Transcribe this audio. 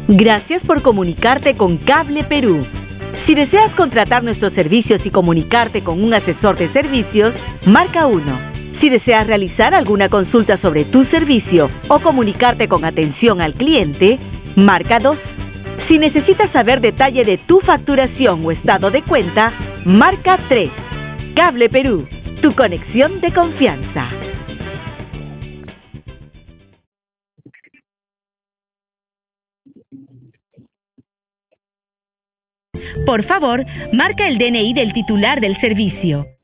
Gracias por comunicarte con Cable Perú. Si deseas contratar nuestros servicios y comunicarte con un asesor de servicios, marca 1. Si deseas realizar alguna consulta sobre tu servicio o comunicarte con atención al cliente, marca 2. Si necesitas saber detalle de tu facturación o estado de cuenta, marca 3. Cable Perú, tu conexión de confianza. Por favor, marca el DNI del titular del servicio.